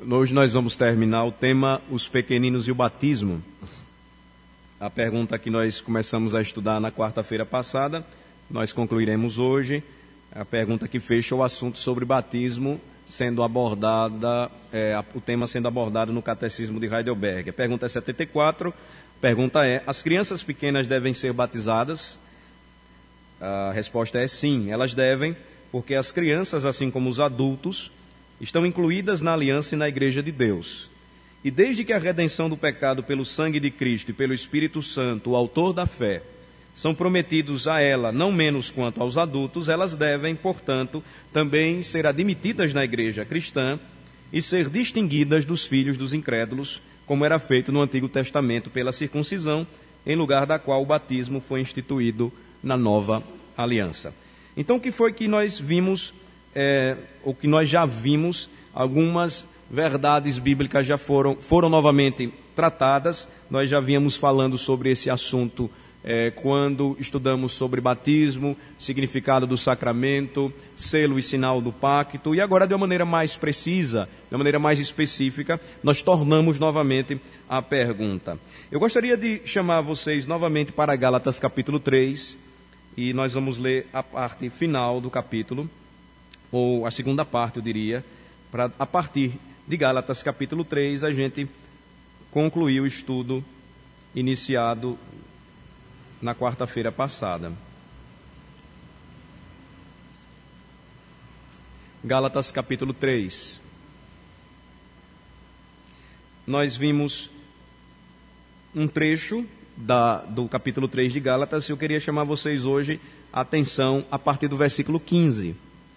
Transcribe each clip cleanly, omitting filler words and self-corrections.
Hoje nós vamos terminar o tema Os Pequeninos e o Batismo. A pergunta que nós começamos a estudar na quarta-feira passada, nós concluiremos hoje. A pergunta que fecha o assunto sobre batismo sendo abordada, o tema sendo abordado no Catecismo de Heidelberg. A pergunta é 74, a pergunta é: as crianças pequenas devem ser batizadas? A resposta é sim, elas devem, porque as crianças, assim como os adultos, estão incluídas na aliança e na Igreja de Deus. E desde que a redenção do pecado pelo sangue de Cristo e pelo Espírito Santo, o autor da fé, são prometidos a ela, não menos quanto aos adultos, elas devem, portanto, também ser admitidas na Igreja cristã e ser distinguidas dos filhos dos incrédulos, como era feito no Antigo Testamento pela circuncisão, em lugar da qual o batismo foi instituído na Nova Aliança. Então, o que foi que nós vimos, o que nós já vimos, algumas verdades bíblicas já foram novamente tratadas. Nós já vínhamos falando sobre esse assunto quando estudamos sobre batismo, significado do sacramento, selo e sinal do pacto, e agora de uma maneira mais precisa, de uma maneira mais específica, nós tornamos novamente a pergunta. Eu gostaria de chamar vocês novamente para Gálatas capítulo 3, e nós vamos ler a parte final do capítulo, ou a segunda parte, eu diria, para a partir de Gálatas capítulo 3 a gente concluir o estudo iniciado na quarta-feira passada. Gálatas capítulo 3. Nós vimos um trecho do capítulo 3 de Gálatas, e eu queria chamar vocês hoje a atenção a partir do versículo 15.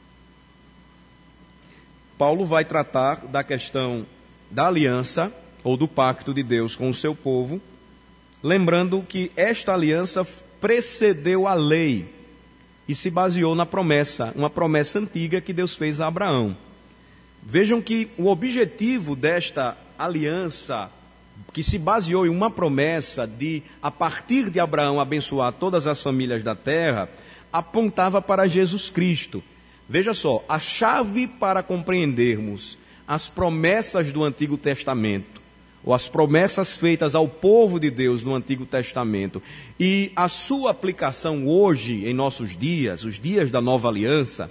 Paulo vai tratar da questão da aliança, ou do pacto de Deus com o seu povo, lembrando que esta aliança precedeu a lei e se baseou na promessa, uma promessa antiga que Deus fez a Abraão. Vejam que o objetivo desta aliança, que se baseou em uma promessa de, a partir de Abraão, abençoar todas as famílias da terra, apontava para Jesus Cristo. Veja só, a chave para compreendermos as promessas do Antigo Testamento, ou as promessas feitas ao povo de Deus no Antigo Testamento, e a sua aplicação hoje, em nossos dias, os dias da Nova Aliança,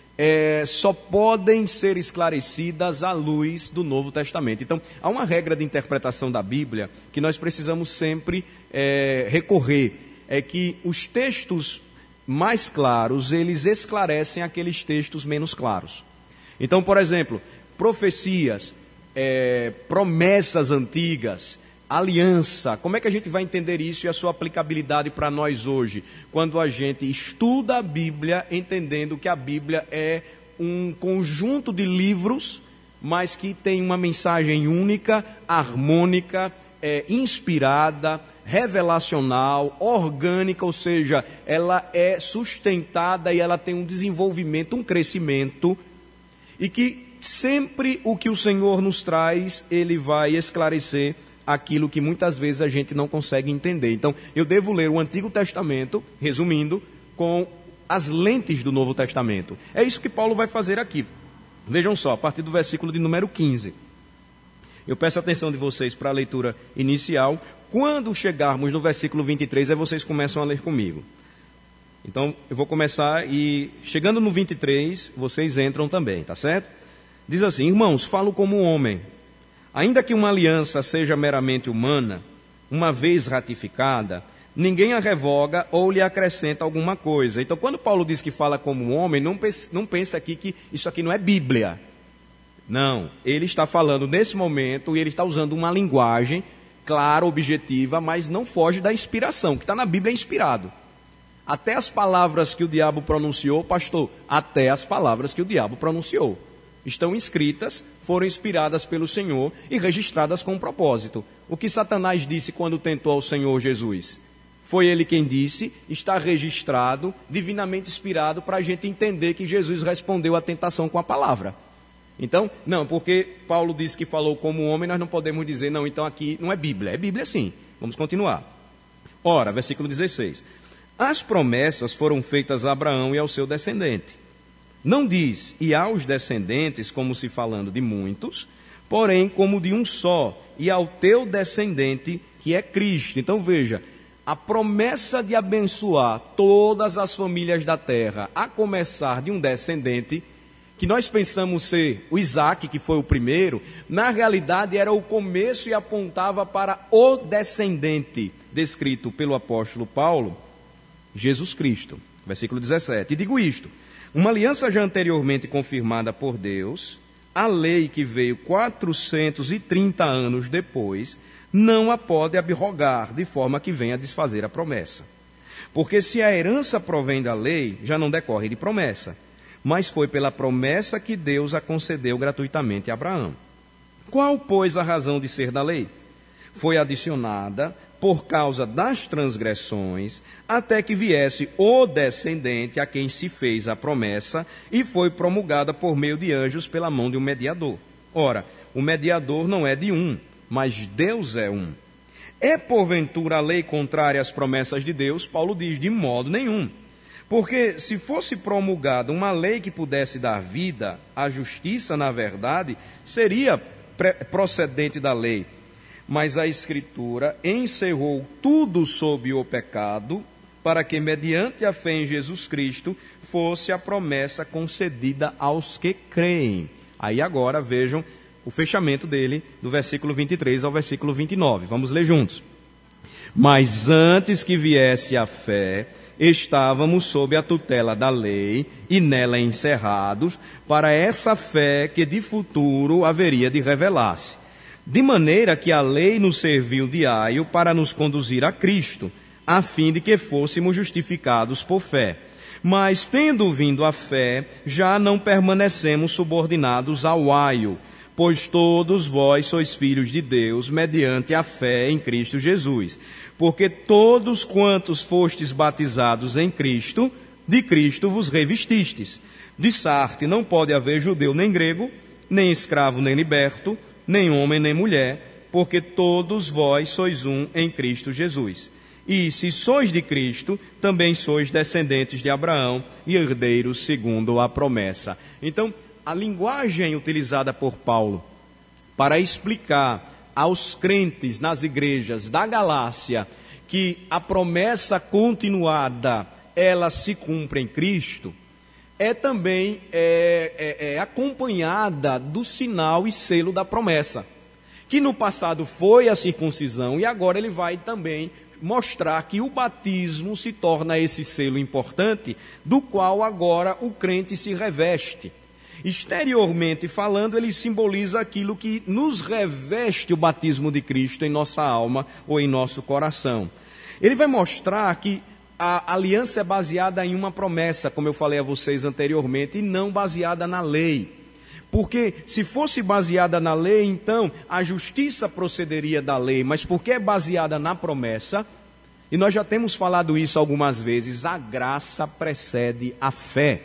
só podem ser esclarecidas à luz do Novo Testamento. Então, há uma regra de interpretação da Bíblia que nós precisamos sempre recorrer, é que os textos mais claros, eles esclarecem aqueles textos menos claros. Então, por exemplo, profecias, promessas antigas, aliança, como é que a gente vai entender isso e a sua aplicabilidade para nós hoje? Quando a gente estuda a Bíblia, entendendo que a Bíblia é um conjunto de livros, mas que tem uma mensagem única, harmônica, inspirada, revelacional, orgânica, ou seja, ela é sustentada e ela tem um desenvolvimento, um crescimento, e que sempre o que o Senhor nos traz, Ele vai esclarecer aquilo que muitas vezes a gente não consegue entender. Então, eu devo ler o Antigo Testamento, resumindo, com as lentes do Novo Testamento. É isso que Paulo vai fazer aqui. Vejam só, a partir do versículo de número 15. Eu peço a atenção de vocês para a leitura inicial. Quando chegarmos no versículo 23, aí vocês começam a ler comigo. Então, eu vou começar e, chegando no 23, vocês entram também, tá certo? Diz assim: irmãos, falo como homem. Ainda que uma aliança seja meramente humana, uma vez ratificada, ninguém a revoga ou lhe acrescenta alguma coisa. Então, quando Paulo diz que fala como homem, não pense aqui que isso aqui não é Bíblia. Não, ele está falando nesse momento e ele está usando uma linguagem clara, objetiva, mas não foge da inspiração. O que está na Bíblia é inspirado. Até as palavras que o diabo pronunciou, pastor, até as palavras que o diabo pronunciou estão escritas, foram inspiradas pelo Senhor e registradas com um propósito. O que Satanás disse quando tentou ao Senhor Jesus? Foi ele quem disse, está registrado, divinamente inspirado, para a gente entender que Jesus respondeu à tentação com a palavra. Então, não, porque Paulo disse que falou como homem, nós não podemos dizer, não, então aqui não é Bíblia. É Bíblia sim. Vamos continuar. Ora, versículo 16. As promessas foram feitas a Abraão e ao seu descendente. Não diz, e aos descendentes, como se falando de muitos, porém como de um só, e ao teu descendente, que é Cristo. Então veja, a promessa de abençoar todas as famílias da terra, a começar de um descendente, que nós pensamos ser o Isaac, que foi o primeiro, na realidade era o começo e apontava para o descendente, descrito pelo apóstolo Paulo, Jesus Cristo. Versículo 17. E digo isto, uma aliança já anteriormente confirmada por Deus, a lei que veio 430 anos depois, não a pode abrogar, de forma que venha a desfazer a promessa. Porque se a herança provém da lei, já não decorre de promessa, mas foi pela promessa que Deus a concedeu gratuitamente a Abraão. Qual, pois, a razão de ser da lei? Foi adicionada por causa das transgressões, até que viesse o descendente a quem se fez a promessa, e foi promulgada por meio de anjos pela mão de um mediador. Ora, o mediador não é de um, mas Deus é um. É porventura a lei contrária às promessas de Deus? Paulo diz, de modo nenhum. Porque se fosse promulgada uma lei que pudesse dar vida, a justiça, na verdade, seria procedente da lei. Mas a Escritura encerrou tudo sob o pecado, para que, mediante a fé em Jesus Cristo, fosse a promessa concedida aos que creem. Aí agora vejam o fechamento dele, do versículo 23 ao versículo 29. Vamos ler juntos. Mas antes que viesse a fé, estávamos sob a tutela da lei e nela encerrados, para essa fé que de futuro haveria de revelar-se. De maneira que a lei nos serviu de aio para nos conduzir a Cristo, a fim de que fôssemos justificados por fé. Mas, tendo vindo a fé, já não permanecemos subordinados ao aio, pois todos vós sois filhos de Deus, mediante a fé em Cristo Jesus. Porque todos quantos fostes batizados em Cristo, de Cristo vos revestistes. De Sarte não pode haver judeu nem grego, nem escravo nem liberto, nem homem nem mulher, porque todos vós sois um em Cristo Jesus. E se sois de Cristo, também sois descendentes de Abraão e herdeiros segundo a promessa. Então, a linguagem utilizada por Paulo para explicar aos crentes nas igrejas da Galácia que a promessa continuada, ela se cumpre em Cristo, é também acompanhada do sinal e selo da promessa, que no passado foi a circuncisão, e agora ele vai também mostrar que o batismo se torna esse selo importante, do qual agora o crente se reveste. Exteriormente falando, ele simboliza aquilo que nos reveste o batismo de Cristo em nossa alma ou em nosso coração. Ele vai mostrar que a aliança é baseada em uma promessa, como eu falei a vocês anteriormente, e não baseada na lei. Porque se fosse baseada na lei, então a justiça procederia da lei, mas porque é baseada na promessa, e nós já temos falado isso algumas vezes, a graça precede a fé.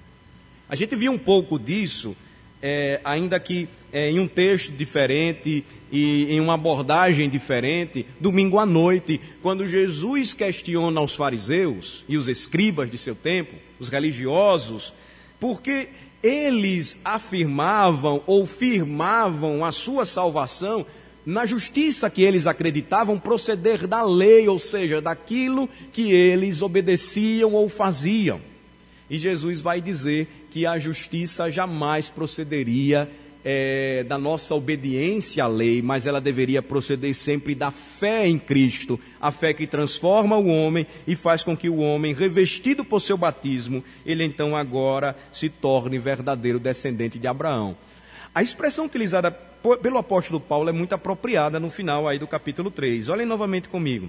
A gente viu um pouco disso, ainda que em um texto diferente e em uma abordagem diferente, domingo à noite, quando Jesus questiona aos fariseus e os escribas de seu tempo, os religiosos, porque eles afirmavam ou firmavam a sua salvação na justiça que eles acreditavam proceder da lei, ou seja, daquilo que eles obedeciam ou faziam. E Jesus vai dizer que a justiça jamais procederia da nossa obediência à lei, mas ela deveria proceder sempre da fé em Cristo, a fé que transforma o homem e faz com que o homem, revestido por seu batismo, ele então agora se torne verdadeiro descendente de Abraão. A expressão utilizada pelo apóstolo Paulo é muito apropriada no final aí do capítulo 3. Olhem novamente comigo.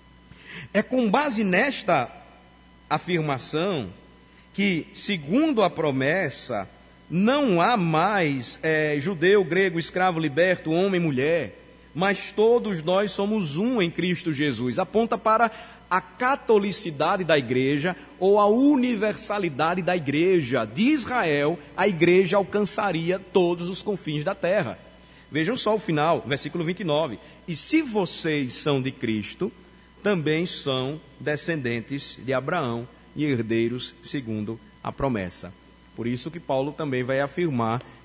É com base nesta afirmação que, segundo a promessa, não há mais judeu, grego, escravo, liberto, homem, mulher, mas todos nós somos um em Cristo Jesus. Aponta para a catolicidade da igreja ou a universalidade da igreja. De Israel, a igreja alcançaria todos os confins da terra. Vejam só o final, versículo 29. E se vocês são de Cristo, também são descendentes de Abraão e herdeiros segundo a promessa. Por isso que Paulo também vai afirmar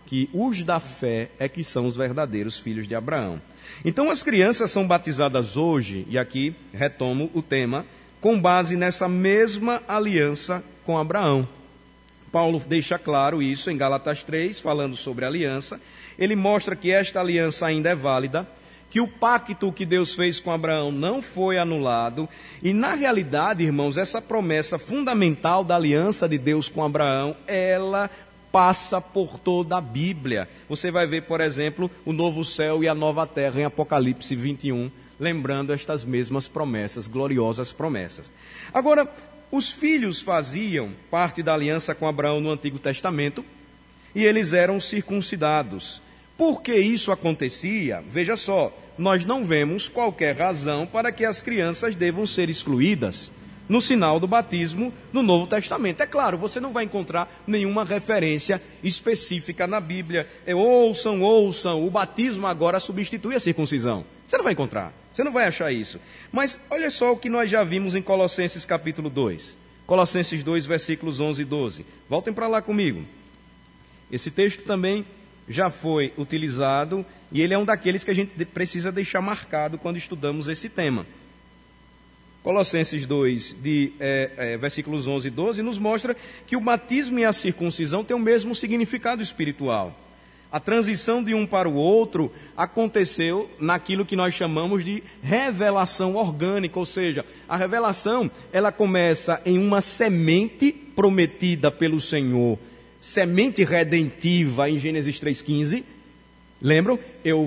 que os da fé é que são os verdadeiros filhos de Abraão. Então as crianças são batizadas hoje, e aqui retomo o tema, com base nessa mesma aliança com Abraão. Paulo deixa claro isso em Gálatas 3, falando sobre a aliança. Ele mostra que esta aliança ainda é válida, que o pacto que Deus fez com Abraão não foi anulado. E na realidade, irmãos, essa promessa fundamental da aliança de Deus com Abraão, ela passa por toda a Bíblia. Você vai ver, por exemplo, o novo céu e a nova terra em Apocalipse 21, lembrando estas mesmas promessas, gloriosas promessas. Agora, os filhos faziam parte da aliança com Abraão no Antigo Testamento e eles eram circuncidados. Por que isso acontecia? Veja só, nós não vemos qualquer razão para que as crianças devam ser excluídas no sinal do batismo no Novo Testamento. É claro, você não vai encontrar nenhuma referência específica na Bíblia. Ouçam, o batismo agora substitui a circuncisão. Você não vai encontrar, você não vai achar isso. Mas olha só o que nós já vimos em Colossenses capítulo 2. Colossenses 2, versículos 11 e 12. Voltem para lá comigo. Esse texto também já foi utilizado e ele é um daqueles que a gente precisa deixar marcado quando estudamos esse tema. Colossenses 2, versículos 11 e 12, nos mostra que o batismo e a circuncisão têm o mesmo significado espiritual. A transição de um para o outro aconteceu naquilo que nós chamamos de revelação orgânica, ou seja, a revelação ela começa em uma semente prometida pelo Senhor, semente redentiva em Gênesis 3,15. Lembram? Eu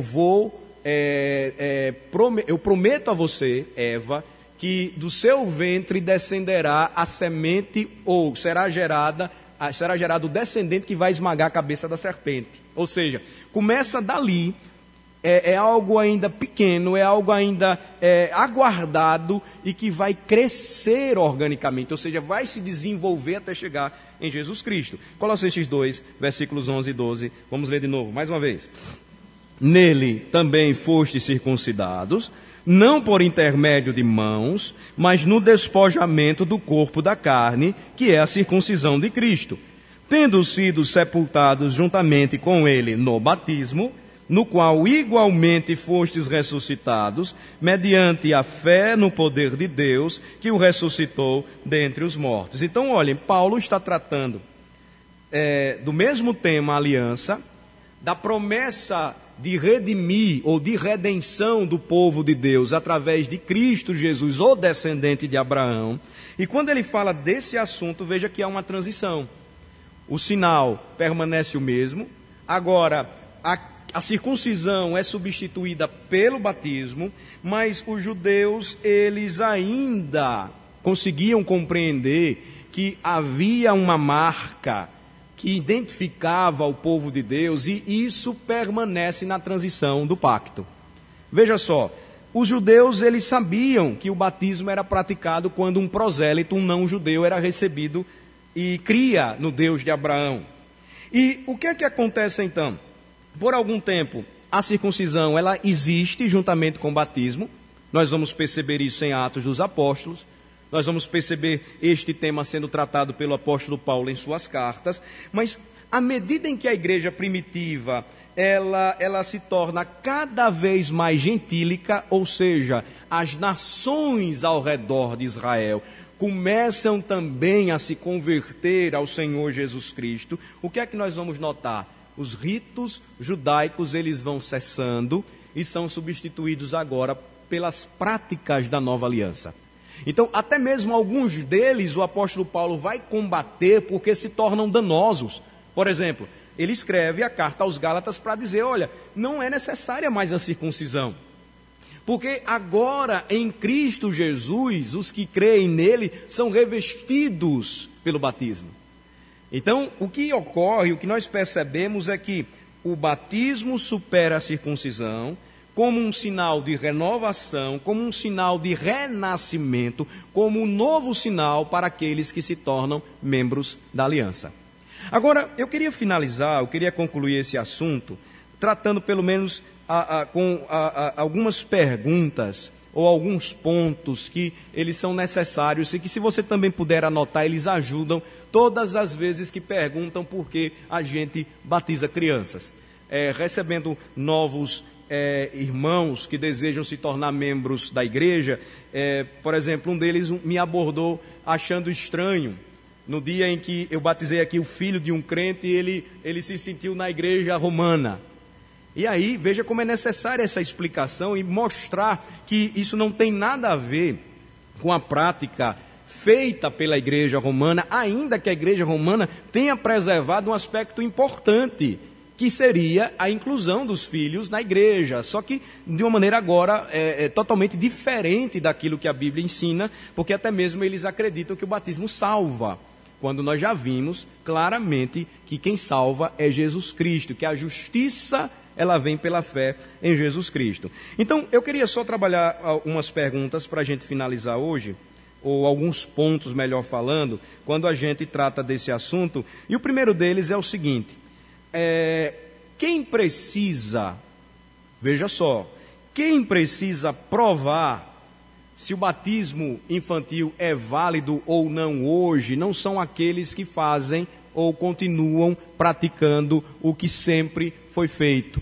prometo a você, Eva, que do seu ventre descenderá a semente, ou será gerado o descendente que vai esmagar a cabeça da serpente. Ou seja, começa dali, é algo ainda pequeno, é algo ainda aguardado e que vai crescer organicamente, ou seja, vai se desenvolver até chegar em Jesus Cristo. Colossenses 2, versículos 11 e 12, vamos ler de novo, mais uma vez. Nele também fostes circuncidados, não por intermédio de mãos, mas no despojamento do corpo da carne, que é a circuncisão de Cristo, tendo sido sepultados juntamente com ele no batismo, no qual igualmente fostes ressuscitados, mediante a fé no poder de Deus, que o ressuscitou dentre os mortos. Então, olhem, Paulo está tratando do mesmo tema, aliança, da promessa de redimir ou de redenção do povo de Deus através de Cristo Jesus, o descendente de Abraão. E quando ele fala desse assunto, veja que há uma transição. O sinal permanece o mesmo. Agora, a circuncisão é substituída pelo batismo, mas os judeus, eles ainda conseguiam compreender que havia uma marca que identificava o povo de Deus, e isso permanece na transição do pacto. Veja só, os judeus eles sabiam que o batismo era praticado quando um prosélito, um não-judeu, era recebido e cria no Deus de Abraão. E o que é que acontece então? Por algum tempo, a circuncisão ela existe juntamente com o batismo. Nós vamos perceber isso em Atos dos Apóstolos. Nós vamos perceber este tema sendo tratado pelo apóstolo Paulo em suas cartas, mas à medida em que a igreja primitiva ela se torna cada vez mais gentílica, ou seja, as nações ao redor de Israel começam também a se converter ao Senhor Jesus Cristo, o que é que nós vamos notar? Os ritos judaicos eles vão cessando e são substituídos agora pelas práticas da nova aliança. Então, até mesmo alguns deles, o apóstolo Paulo vai combater porque se tornam danosos. Por exemplo, ele escreve a carta aos Gálatas para dizer, olha, não é necessária mais a circuncisão. Porque agora, em Cristo Jesus, os que creem nele são revestidos pelo batismo. Então, o que ocorre, o que nós percebemos é que o batismo supera a circuncisão, como um sinal de renovação, como um sinal de renascimento, como um novo sinal para aqueles que se tornam membros da aliança. Agora, eu queria finalizar, eu queria concluir esse assunto, tratando pelo menos com algumas perguntas, ou alguns pontos que eles são necessários e que, se você também puder anotar, eles ajudam todas as vezes que perguntam por que a gente batiza crianças. Recebendo novos irmãos que desejam se tornar membros da igreja, por exemplo, um deles me abordou achando estranho. No dia em que eu batizei aqui o filho de um crente, ele se sentiu na igreja romana. E aí, veja como é necessária essa explicação e mostrar que isso não tem nada a ver com a prática feita pela igreja romana, ainda que a igreja romana tenha preservado um aspecto importante, que seria a inclusão dos filhos na igreja, só que de uma maneira agora totalmente diferente daquilo que a Bíblia ensina, porque até mesmo eles acreditam que o batismo salva, quando nós já vimos claramente que quem salva é Jesus Cristo, que a justiça ela vem pela fé em Jesus Cristo. Então, eu queria só trabalhar umas perguntas para a gente finalizar hoje, ou alguns pontos, melhor falando, quando a gente trata desse assunto, e o primeiro deles é o seguinte: quem precisa, veja só, quem precisa provar se o batismo infantil é válido ou não hoje, não são aqueles que fazem ou continuam praticando o que sempre foi feito,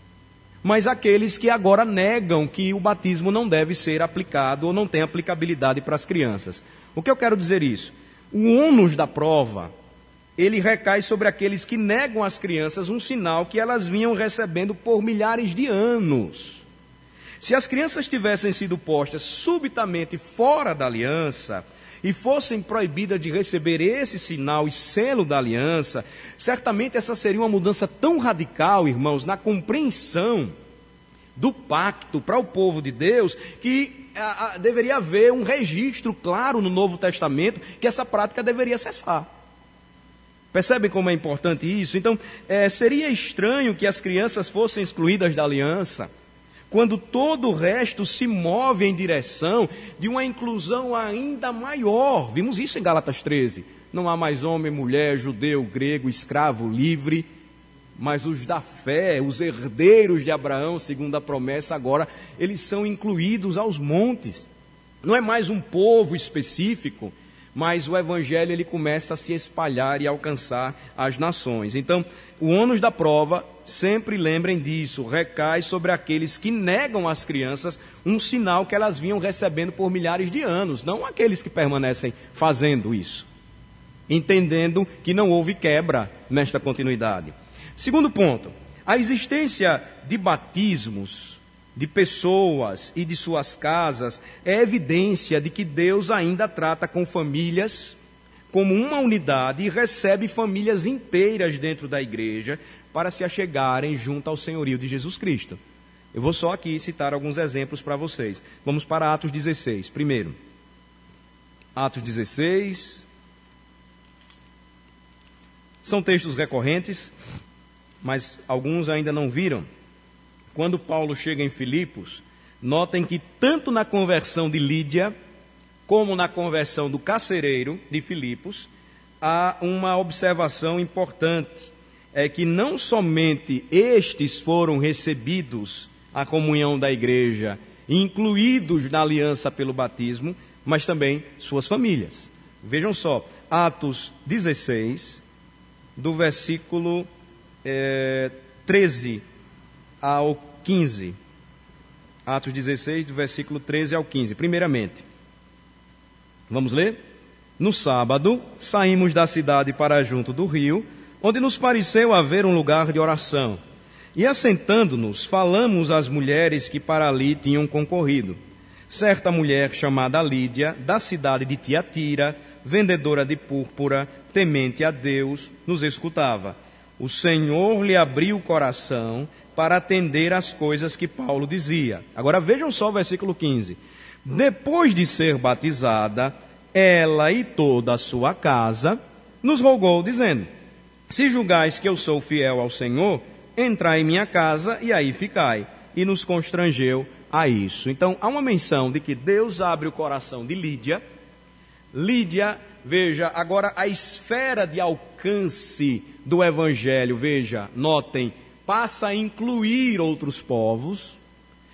mas aqueles que agora negam que o batismo não deve ser aplicado ou não tem aplicabilidade para as crianças. O que eu quero dizer isso? O ônus da prova, ele recai sobre aqueles que negam às crianças um sinal que elas vinham recebendo por milhares de anos. Se as crianças tivessem sido postas subitamente fora da aliança e fossem proibidas de receber esse sinal e selo da aliança, certamente essa seria uma mudança tão radical, irmãos, na compreensão do pacto para o povo de Deus, que deveria haver um registro claro no Novo Testamento que essa prática deveria cessar. Percebem como é importante isso? Então, seria estranho que as crianças fossem excluídas da aliança, quando todo o resto se move em direção de uma inclusão ainda maior. Vimos isso em Gálatas 13. Não há mais homem, mulher, judeu, grego, escravo, livre, mas os da fé, os herdeiros de Abraão, segundo a promessa, agora eles são incluídos aos montes. Não é mais um povo específico, mas o evangelho ele começa a se espalhar e alcançar as nações. Então, o ônus da prova, sempre lembrem disso, recai sobre aqueles que negam às crianças um sinal que elas vinham recebendo por milhares de anos, não aqueles que permanecem fazendo isso, entendendo que não houve quebra nesta continuidade. Segundo ponto, a existência de batismos de pessoas e de suas casas é evidência de que Deus ainda trata com famílias como uma unidade e recebe famílias inteiras dentro da igreja para se achegarem junto ao senhorio de Jesus Cristo. Eu vou só aqui citar alguns exemplos para vocês. Vamos para Atos 16. Primeiro, Atos 16. São textos recorrentes, mas alguns ainda não viram. Quando Paulo chega em Filipos, notem que tanto na conversão de Lídia, como na conversão do carcereiro de Filipos, há uma observação importante, é que não somente estes foram recebidos à comunhão da igreja, incluídos na aliança pelo batismo, mas também suas famílias. Vejam só, Atos 16, do versículo 13 ao 15. Atos 16, do versículo 13 ao 15. Primeiramente, vamos ler? No sábado, saímos da cidade para junto do rio, onde nos pareceu haver um lugar de oração. E assentando-nos, falamos às mulheres que para ali tinham concorrido. Certa mulher chamada Lídia, da cidade de Tiatira, vendedora de púrpura, temente a Deus, nos escutava. O Senhor lhe abriu o coração para atender às coisas que Paulo dizia. Agora vejam só o versículo 15. Depois de ser batizada, ela e toda a sua casa nos rogou, dizendo: se julgais que eu sou fiel ao Senhor, entrai em minha casa e aí ficai. E nos constrangeu a isso. Então, há uma menção de que Deus abre o coração de Lídia. Lídia, veja, agora a esfera de alcance do Evangelho, veja, notem, passa a incluir outros povos.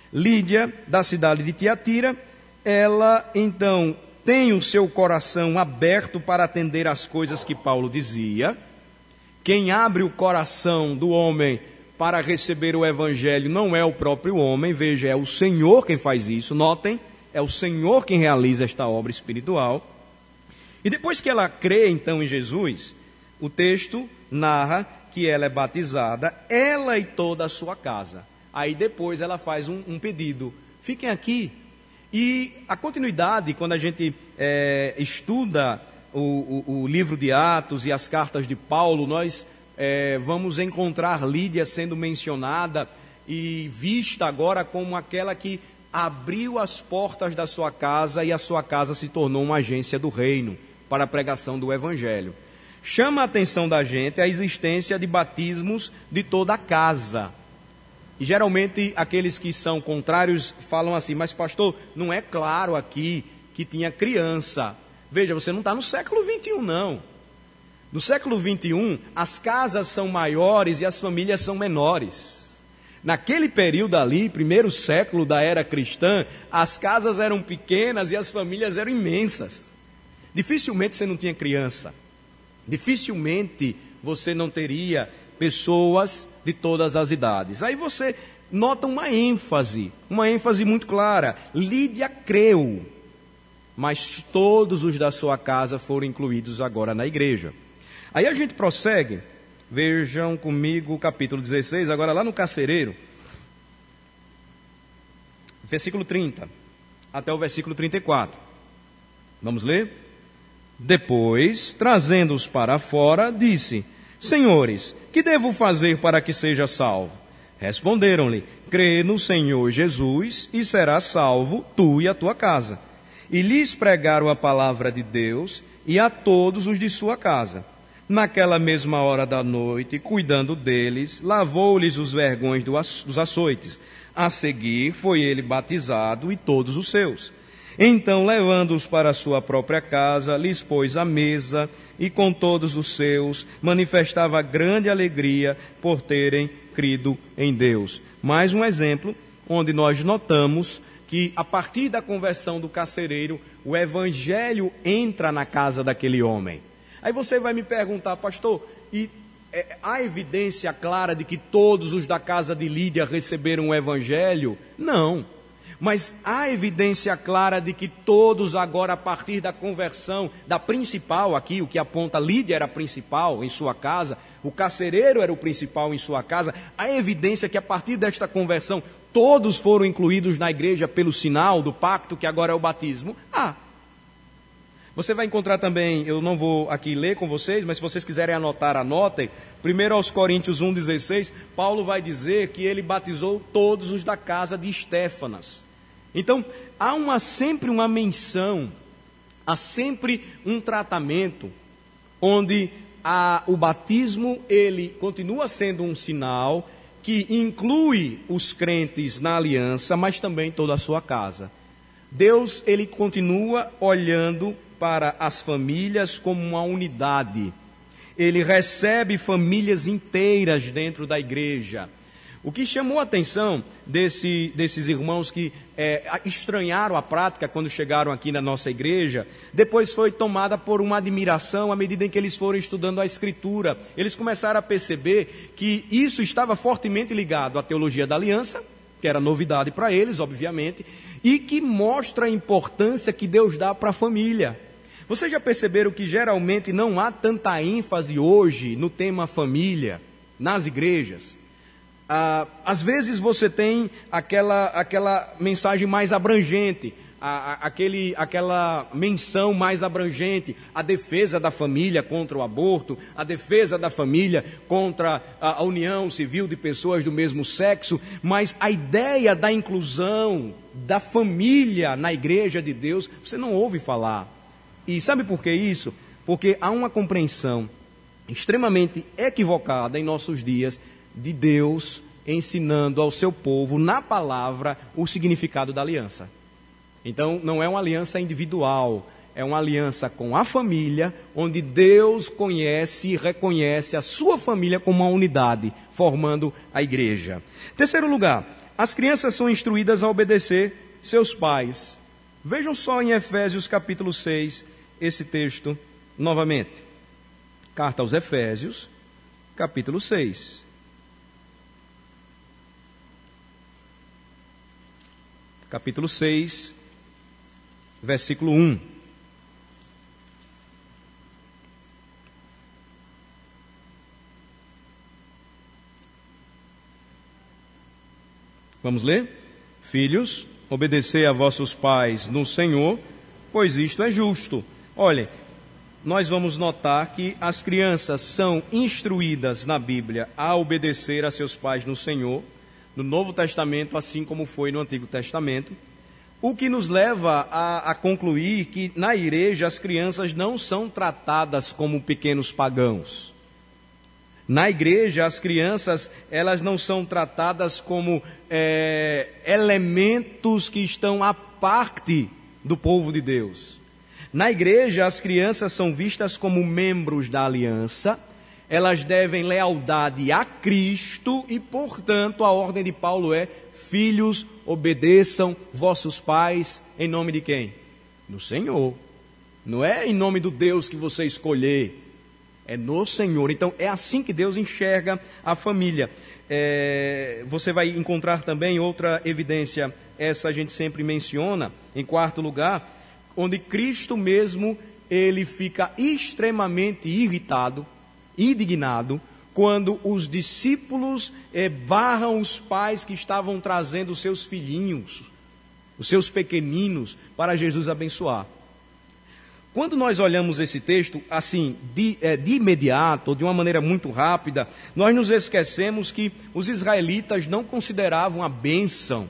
Lídia, da cidade de Tiatira, ela então tem o seu coração aberto para atender às coisas que Paulo dizia. Quem abre o coração do homem para receber o evangelho não é o próprio homem, veja, é o Senhor quem faz isso, notem, é o Senhor quem realiza esta obra espiritual. E depois que ela crê então em Jesus, o texto narra que ela é batizada, ela e toda a sua casa. Aí depois ela faz um pedido, fiquem aqui. E a continuidade, quando a gente estuda o livro de Atos e as cartas de Paulo, nós vamos encontrar Lídia sendo mencionada e vista agora como aquela que abriu as portas da sua casa e a sua casa se tornou uma agência do reino para a pregação do evangelho. Chama a atenção da gente a existência de batismos de toda a casa. E geralmente aqueles que são contrários falam assim, mas pastor, não é claro aqui que tinha criança. Veja, você não está no século 21 não. No século 21, as casas são maiores e as famílias são menores. Naquele período ali, primeiro século da era cristã, as casas eram pequenas e as famílias eram imensas. Dificilmente você não tinha criança. Dificilmente você não teria pessoas de todas as idades. Aí você nota uma ênfase muito clara. Lídia creu, mas todos os da sua casa foram incluídos agora na igreja. Aí a gente prossegue, vejam comigo o capítulo 16, agora lá no carcereiro, versículo 30, até o versículo 34. Vamos ler? Depois, trazendo-os para fora, disse: Senhores, que devo fazer para que seja salvo? Responderam-lhe: crê no Senhor Jesus e serás salvo, tu e a tua casa. E lhes pregaram a palavra de Deus e a todos os de sua casa. Naquela mesma hora da noite, cuidando deles, lavou-lhes os vergões dos açoites. A seguir, foi ele batizado e todos os seus. Então, levando-os para a sua própria casa, lhes pôs à mesa e com todos os seus, manifestava grande alegria por terem crido em Deus. Mais um exemplo onde nós notamos que a partir da conversão do carcereiro, o evangelho entra na casa daquele homem. Aí você vai me perguntar, pastor, e há evidência clara de que todos os da casa de Lídia receberam o evangelho? Não. Mas há evidência clara de que todos agora, a partir da conversão da principal aqui, o que aponta Lídia era a principal em sua casa, o carcereiro era o principal em sua casa, há evidência que a partir desta conversão, todos foram incluídos na igreja pelo sinal do pacto, que agora é o batismo? Você vai encontrar também, eu não vou aqui ler com vocês, mas se vocês quiserem anotar, anotem. 1 aos Coríntios 1,16, Paulo vai dizer que ele batizou todos os da casa de Estéfanas. Então, há sempre uma menção, há sempre um tratamento, onde o batismo, ele continua sendo um sinal que inclui os crentes na aliança, mas também toda a sua casa. Deus, ele continua olhando para as famílias como uma unidade. Ele recebe famílias inteiras dentro da igreja. O que chamou a atenção desses irmãos que estranharam a prática quando chegaram aqui na nossa igreja, depois foi tomada por uma admiração à medida em que eles foram estudando a Escritura. Eles começaram a perceber que isso estava fortemente ligado à teologia da aliança, que era novidade para eles, obviamente, e que mostra a importância que Deus dá para a família. Vocês já perceberam que geralmente não há tanta ênfase hoje no tema família nas igrejas? Às vezes você tem aquela mensagem mais abrangente, aquela menção mais abrangente, a defesa da família contra o aborto, a defesa da família contra a união civil de pessoas do mesmo sexo, mas a ideia da inclusão da família na igreja de Deus, você não ouve falar. E sabe por que isso? Porque há uma compreensão extremamente equivocada em nossos dias de Deus ensinando ao seu povo, na palavra, o significado da aliança. Então, não é uma aliança individual, é uma aliança com a família, onde Deus conhece e reconhece a sua família como uma unidade, formando a igreja. Terceiro lugar, as crianças são instruídas a obedecer seus pais. Vejam só em Efésios capítulo 6, esse texto novamente. Carta aos Efésios, capítulo 6. Capítulo 6, versículo 1. Vamos ler? Filhos, obedecei a vossos pais no Senhor, pois isto é justo. Olha, nós vamos notar que as crianças são instruídas na Bíblia a obedecer a seus pais no Senhor, no Novo Testamento, assim como foi no Antigo Testamento, o que nos leva a concluir que na igreja as crianças não são tratadas como pequenos pagãos. Na igreja as crianças, elas não são tratadas como elementos que estão à parte do povo de Deus. Na igreja as crianças são vistas como membros da aliança, elas devem lealdade a Cristo e, portanto, a ordem de Paulo é: filhos, obedeçam vossos pais em nome de quem? Do Senhor. Não é em nome do Deus que você escolher, é no Senhor. Então, é assim que Deus enxerga a família. Você vai encontrar também outra evidência, essa a gente sempre menciona, em quarto lugar, onde Cristo mesmo, ele fica extremamente irritado, indignado, quando os discípulos barram os pais que estavam trazendo os seus filhinhos, os seus pequeninos, para Jesus abençoar. Quando nós olhamos esse texto, assim, de imediato, ou de uma maneira muito rápida, nós nos esquecemos que os israelitas não consideravam a bênção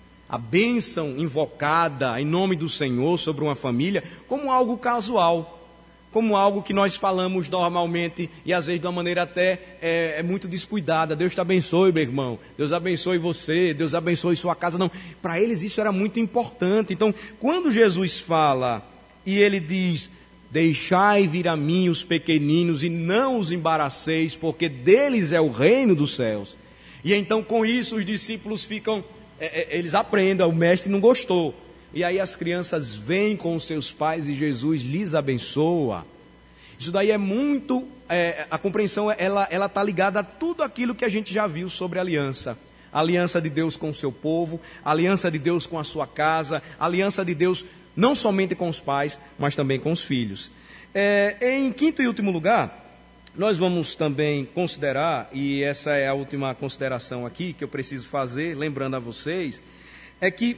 invocada em nome do Senhor sobre uma família, como algo casual, como algo que nós falamos normalmente e às vezes de uma maneira até muito descuidada. Deus te abençoe, meu irmão, Deus abençoe você, Deus abençoe sua casa. Não, para eles isso era muito importante. Então, quando Jesus fala e ele diz: deixai vir a mim os pequeninos e não os embaraceis, porque deles é o reino dos céus. E então com isso os discípulos ficam, eles aprendem, o mestre não gostou. E aí as crianças vêm com os seus pais e Jesus lhes abençoa. Isso daí é muito, a compreensão ela está ligada a tudo aquilo que a gente já viu sobre a aliança. A aliança de Deus com o seu povo, a aliança de Deus com a sua casa, a aliança de Deus não somente com os pais, mas também com os filhos. Em quinto e último lugar, nós vamos também considerar, e essa é a última consideração aqui que eu preciso fazer, lembrando a vocês, é que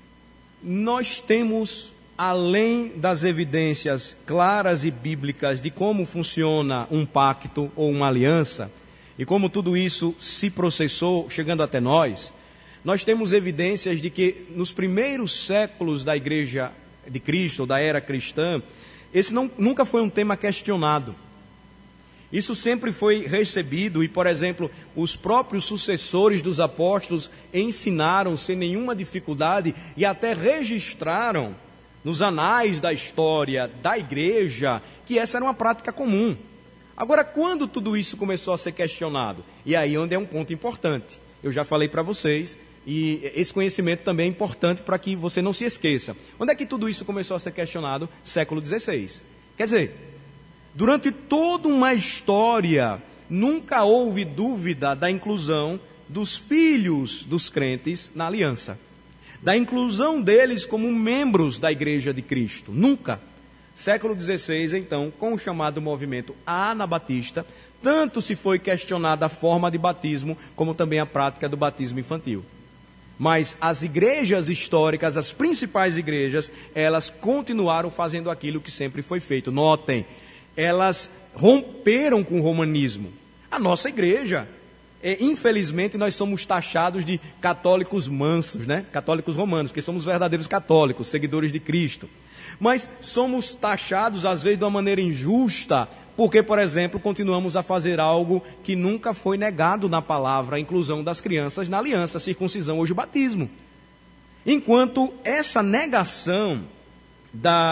nós temos, além das evidências claras e bíblicas de como funciona um pacto ou uma aliança, e como tudo isso se processou chegando até nós temos evidências de que nos primeiros séculos da Igreja de Cristo, ou da era cristã, esse nunca foi um tema questionado. Isso sempre foi recebido e, por exemplo, os próprios sucessores dos apóstolos ensinaram sem nenhuma dificuldade e até registraram nos anais da história da igreja que essa era uma prática comum. Agora, quando tudo isso começou a ser questionado? E aí onde é um ponto importante. Eu já falei para vocês, e esse conhecimento também é importante para que você não se esqueça. Onde é que tudo isso começou a ser questionado? Século XVI. Quer dizer, durante toda uma história, nunca houve dúvida da inclusão dos filhos dos crentes na aliança. Da inclusão deles como membros da Igreja de Cristo. Nunca. Século XVI, então, com o chamado movimento anabatista, tanto se foi questionada a forma de batismo, como também a prática do batismo infantil. Mas as igrejas históricas, as principais igrejas, elas continuaram fazendo aquilo que sempre foi feito. Notem, elas romperam com o romanismo. A nossa igreja, infelizmente, nós somos taxados de católicos mansos, né? Católicos romanos, porque somos verdadeiros católicos, seguidores de Cristo. Mas somos taxados, às vezes, de uma maneira injusta, porque, por exemplo, continuamos a fazer algo que nunca foi negado na palavra, a inclusão das crianças na aliança, a circuncisão, hoje o batismo. Enquanto essa negação da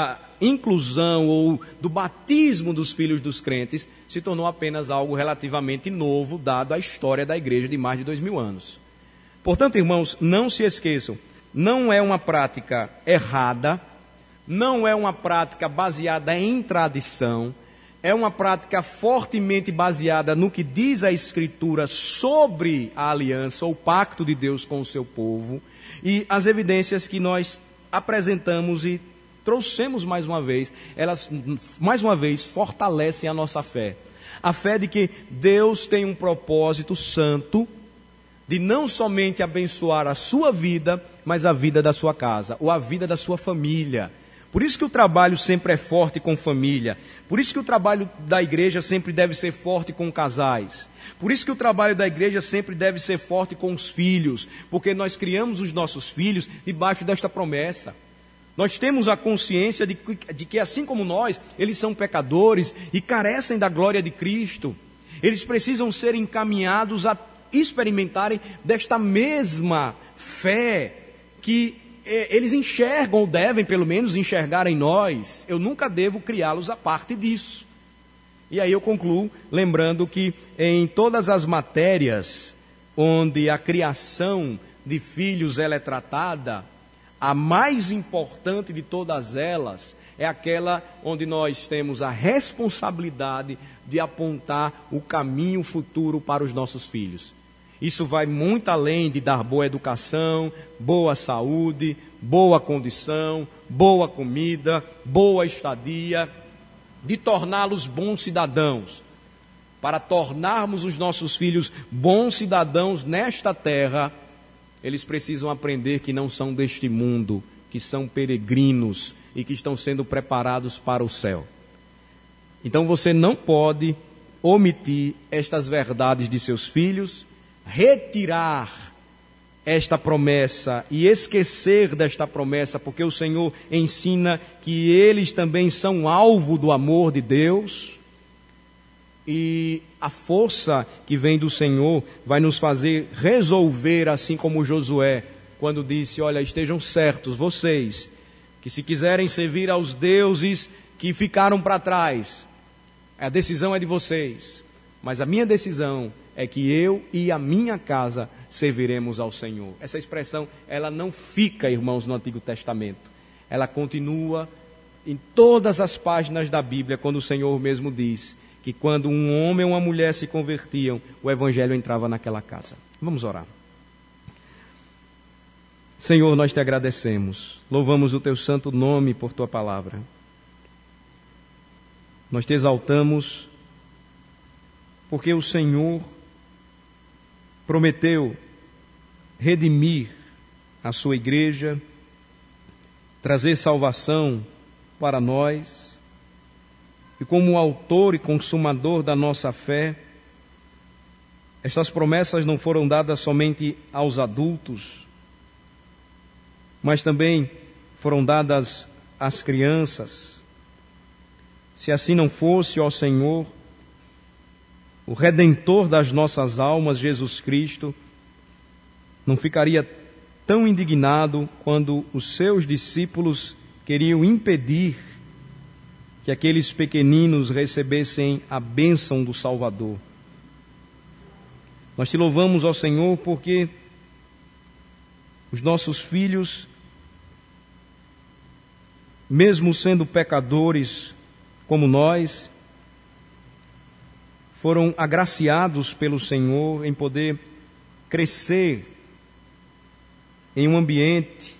inclusão ou do batismo dos filhos dos crentes se tornou apenas algo relativamente novo, dado a história da igreja de mais de 2000 anos. Portanto, irmãos, não se esqueçam, não é uma prática errada, não é uma prática baseada em tradição, é uma prática fortemente baseada no que diz a Escritura sobre a aliança, o pacto de Deus com o seu povo, e as evidências que nós apresentamos e trouxemos mais uma vez, elas mais uma vez fortalecem a nossa fé. A fé de que Deus tem um propósito santo de não somente abençoar a sua vida, mas a vida da sua casa, ou a vida da sua família. Por isso que o trabalho sempre é forte com família. Por isso que o trabalho da igreja sempre deve ser forte com casais. Por isso que o trabalho da igreja sempre deve ser forte com os filhos. Porque nós criamos os nossos filhos debaixo desta promessa. Nós temos a consciência de que assim como nós, eles são pecadores e carecem da glória de Cristo. Eles precisam ser encaminhados a experimentarem desta mesma fé que eles enxergam, ou devem pelo menos enxergar em nós. Eu nunca devo criá-los a parte disso. E aí eu concluo lembrando que em todas as matérias onde a criação de filhos ela é tratada, a mais importante de todas elas é aquela onde nós temos a responsabilidade de apontar o caminho futuro para os nossos filhos. Isso vai muito além de dar boa educação, boa saúde, boa condição, boa comida, boa estadia, de torná-los bons cidadãos. Para tornarmos os nossos filhos bons cidadãos nesta terra, eles precisam aprender que não são deste mundo, que são peregrinos e que estão sendo preparados para o céu. Então você não pode omitir estas verdades de seus filhos, retirar esta promessa e esquecer desta promessa, porque o Senhor ensina que eles também são alvo do amor de Deus, e a força que vem do Senhor vai nos fazer resolver, assim como Josué, quando disse: olha, estejam certos vocês, que se quiserem servir aos deuses que ficaram para trás, a decisão é de vocês, mas a minha decisão é que eu e a minha casa serviremos ao Senhor. Essa expressão, ela não fica, irmãos, no Antigo Testamento. Ela continua em todas as páginas da Bíblia, quando o Senhor mesmo diz que quando um homem ou uma mulher se convertiam, o Evangelho entrava naquela casa. Vamos orar. Senhor, nós te agradecemos. Louvamos o teu santo nome por tua palavra. Nós te exaltamos porque o Senhor prometeu redimir a sua igreja, trazer salvação para nós, e como autor e consumador da nossa fé, estas promessas não foram dadas somente aos adultos, mas também foram dadas às crianças. Se assim não fosse, ó Senhor, o Redentor das nossas almas, Jesus Cristo, não ficaria tão indignado quando os seus discípulos queriam impedir que aqueles pequeninos recebessem a bênção do Salvador. Nós te louvamos, ó Senhor, porque os nossos filhos, mesmo sendo pecadores como nós, foram agraciados pelo Senhor em poder crescer em um ambiente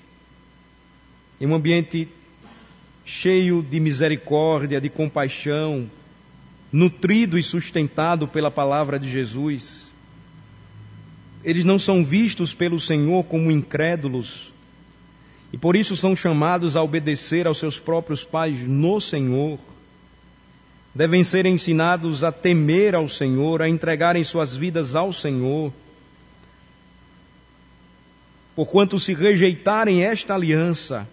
cheio de misericórdia, de compaixão, nutrido e sustentado pela palavra de Jesus. Eles não são vistos pelo Senhor como incrédulos, e por isso são chamados a obedecer aos seus próprios pais no Senhor. Devem ser ensinados a temer ao Senhor, a entregarem suas vidas ao Senhor. Porquanto se rejeitarem esta aliança,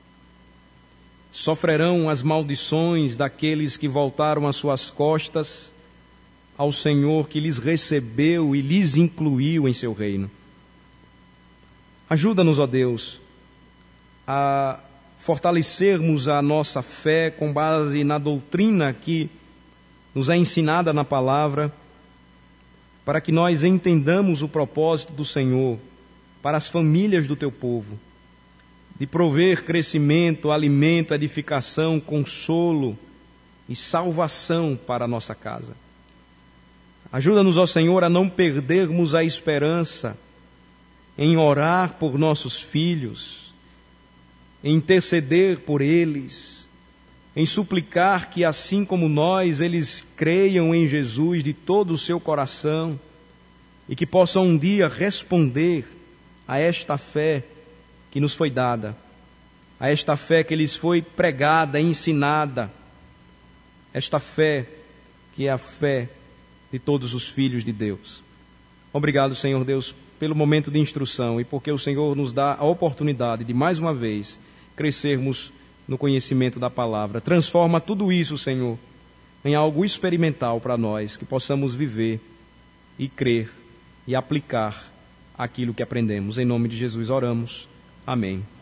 sofrerão as maldições daqueles que voltaram as suas costas ao Senhor que lhes recebeu e lhes incluiu em seu reino. Ajuda-nos, ó Deus, a fortalecermos a nossa fé com base na doutrina que nos é ensinada na palavra, para que nós entendamos o propósito do Senhor para as famílias do teu povo, de prover crescimento, alimento, edificação, consolo e salvação para a nossa casa. Ajuda-nos, ó Senhor, a não perdermos a esperança em orar por nossos filhos, em interceder por eles, em suplicar que, assim como nós, eles creiam em Jesus de todo o seu coração e que possam um dia responder a esta fé que nos foi dada, a esta fé que lhes foi pregada, ensinada, esta fé que é a fé de todos os filhos de Deus. Obrigado, Senhor Deus, pelo momento de instrução e porque o Senhor nos dá a oportunidade de, mais uma vez, crescermos no conhecimento da palavra. Transforma tudo isso, Senhor, em algo experimental para nós, que possamos viver e crer e aplicar aquilo que aprendemos. Em nome de Jesus oramos. Amém.